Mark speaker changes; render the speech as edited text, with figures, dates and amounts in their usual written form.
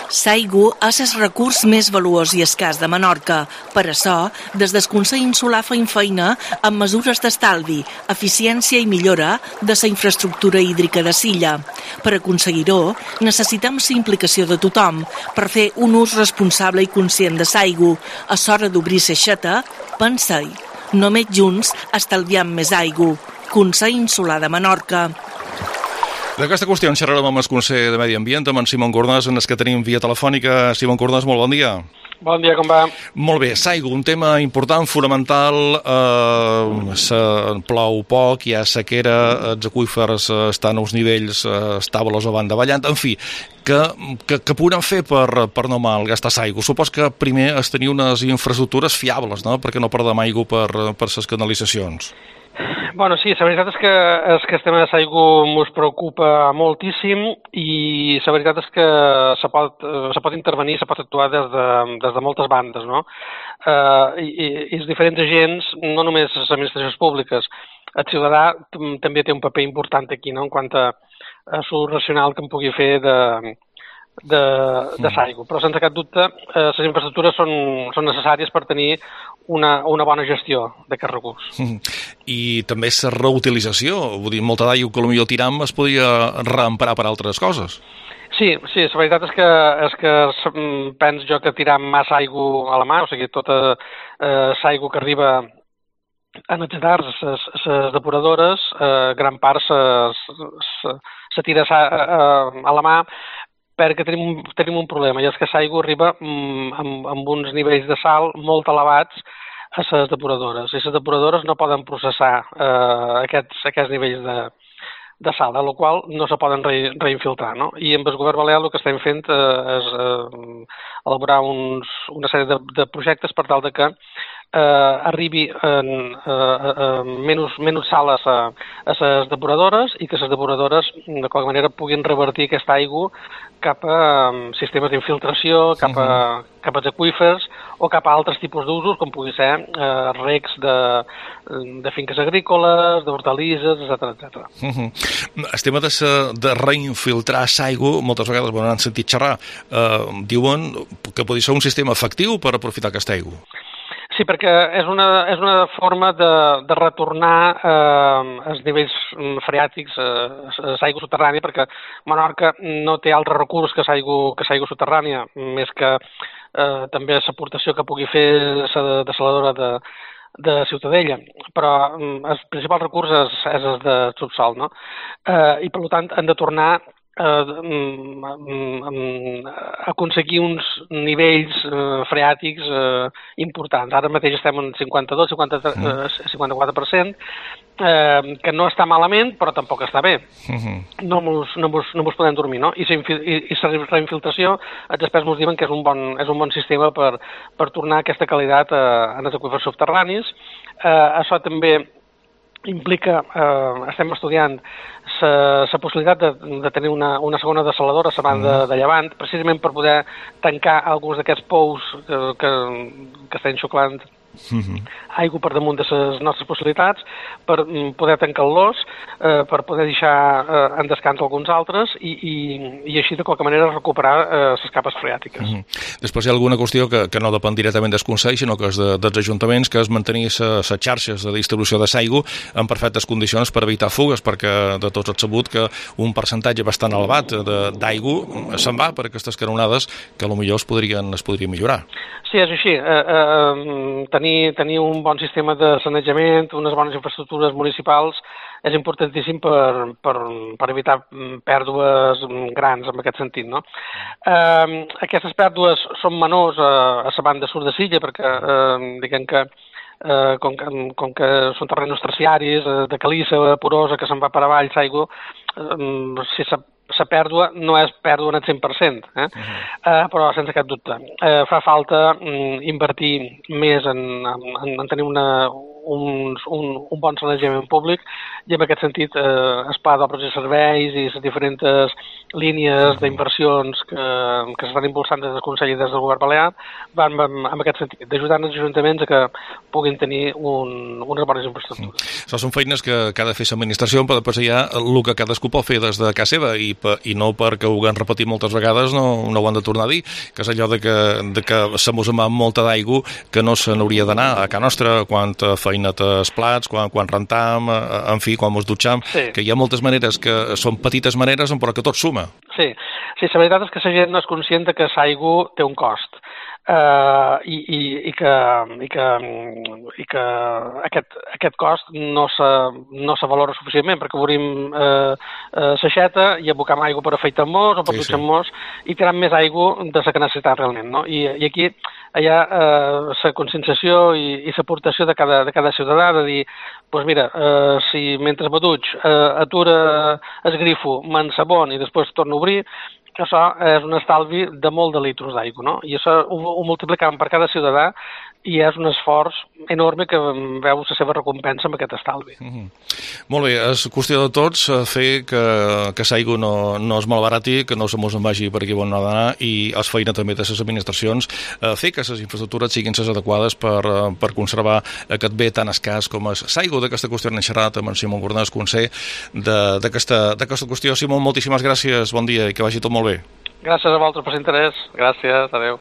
Speaker 1: L'aigua és el recurs més valuós i escàs de Menorca. Per això, des del Consell Insular fem feina amb mesures d'estalvi, eficiència i millora de la infraestructura hídrica de l'illa. Per aconseguir-ho, necessitem la implicació de tothom per fer un ús responsable i conscient de l'aigua. A l'hora d'obrir l'aixeta, penseu, només junts estalviem més aigua. Consell Insular de Menorca.
Speaker 2: D'aquesta qüestió en xerrarem amb el conseller de Medi Ambient, amb en Simon Cornàs, en el que tenim via telefònica. Simon Cornàs, molt bon dia.
Speaker 3: Bon dia, com va?
Speaker 2: Molt bé, l'aigua, un tema important, fonamental, plou poc, hi ha sequera, els aqüífers estan a uns nivells estables o van davallant, en fi, què podem fer per no malgastar l'aigua? Supos que primer és tenir unes infraestructures fiables, no?, perquè no perdem aigua per les canalitzacions.
Speaker 3: Bueno, sí, la veritat és que el tema de l'aigua ens preocupa moltíssim i la veritat és que se pot intervenir, se pot actuar des de moltes bandes, no? I els diferents agents, no només les administracions públiques, el ciutadà també té un paper important aquí, no?, en quant a l'ús racional que en pugui fer de l'aigua. Però sense cap dubte, les infraestructures són necessàries per tenir una bona gestió d'aquest recurs.
Speaker 2: I també la reutilització, vull dir, molta d'aigua que potser tiram es podria reemprar per altres coses.
Speaker 3: Sí, la veritat és que penso jo que tirar massa aigua a la mà, o sigui, tota l'aigua que arriba en els edars, les depuradores, gran part se tira a la mà perquè tenim un problema, i és que l'aigua arriba amb uns nivells de sal molt elevats a les depuradores, i les depuradores no poden processar aquests nivells de sal, a la qual no se poden reinfiltrar, no? I amb el govern balear el que estem fent és elaborar una sèrie de projectes per tal de que arribi menys sal a les depuradores i que les depuradores de qualque manera puguin revertir aquesta aigua cap a sistemes d'infiltració, cap als aqüífers o cap a altres tipus d'usos, com pugui ser regs de finques agrícoles, d'hortalisses, etc.
Speaker 2: El tema de reinfiltrar l'aigua, moltes vegades n'han sentit xerrar, diuen que pot ser un sistema efectiu per aprofitar aquesta aigua.
Speaker 3: Sí, perquè és una forma de retornar els nivells freàtics a l'aigua subterrània, perquè Menorca no té altre recurs que l'aigua subterrània, més que també l'aportació que pugui fer la dessaladora de Ciutadella, però el principal recurs és el de subsòl, no? I per tant han de tornar aconseguir uns nivells freàtics importants. Ara mateix estem en 52-54%, que no està malament, però tampoc està bé. No mos podem dormir, no? I la reinfiltració, els experts ens diuen que és un bon sistema per tornar aquesta qualitat en els aqüífers subterranis. Això també implica, estem estudiant la possibilitat de tenir una segona dessaladora a la banda de llevant, precisament per poder tancar alguns d'aquests pous que estan xuclant aigua per damunt de les nostres possibilitats, per poder tancar-los, per poder deixar en descans alguns altres i així de qualque manera recuperar les capes freàtiques.
Speaker 2: Després hi ha alguna qüestió que no depèn directament del Consell, sinó que és dels ajuntaments, que és mantenir les xarxes de distribució de l'aigua en perfectes condicions per evitar fugues, perquè de tots és sabut que un percentatge bastant elevat d'aigua se'n va per aquestes canonades que potser es podrien millorar.
Speaker 3: Sí, és així. Tenir un bon sistema de sanejament, unes bones infraestructures municipals, és importantíssim per evitar pèrdues grans en aquest sentit, no? Aquestes pèrdues són menors a la banda sud de l'illa, perquè diguem que com que són terrenys terciaris, de caliça porosa que se'n va per avall l'aigua, si la pèrdua no és pèrdua en el 100%, però sense cap dubte. Fa falta invertir més en tenir un bon sanejament públic, i en aquest sentit es pla d'obres i serveis i les diferents línies d'inversions que s'estan impulsant des del Consell i des del Govern Balear van en aquest sentit, d'ajudar els ajuntaments a que puguin tenir unes bones infraestructures.
Speaker 2: Això són feines que ha de fer l'administració, però després hi ha el que cadascú pot fer des de casa seva i no perquè ho han repetit moltes vegades no ho han de tornar a dir, que és allò de que se mos ama molta d'aigua que no se n'hauria d'anar a casa nostra quan feina els plats, quan rentam, en fi, quan mos dutxam, que hi ha moltes maneres que són petites maneres però que tot suma.
Speaker 3: Sí, la veritat és que la gent no és conscient que l'aigua té un cost. I que aquest cost no se valora suficientment, perquè obrim l'aixeta i abocam aigua per afaitar-nos o per dutxar-nos i tirant més aigua de la que necessitem realment, no? I aquí hi ha la conscienciació i l'aportació de cada ciutadà de dir, doncs mira, si mentre me dutx atura el grifo, m'ensabon i després torno a obrir, que això és un estalvi de molt de litros d'aigua, no? I això ho multiplicam per cada ciutadà i és un esforç enorme que veu la seva recompensa amb aquest estalvi.
Speaker 2: Molt bé, és qüestió de tots fer que l'aigua no es malbarati, que no se mos en vagi per aquí on no ha d'anar, i és feina també de les administracions fer que les infraestructures siguin les adequades per conservar aquest bé tan escàs com és l'aigua. D'aquesta qüestió n'he xerrat amb en Simó Gornàs, conseller d'aquesta qüestió. Simó, moltíssimes gràcies, bon dia i que vagi tot molt bé.
Speaker 3: Gràcies a vosaltres per l'interès. Gràcies, adeu.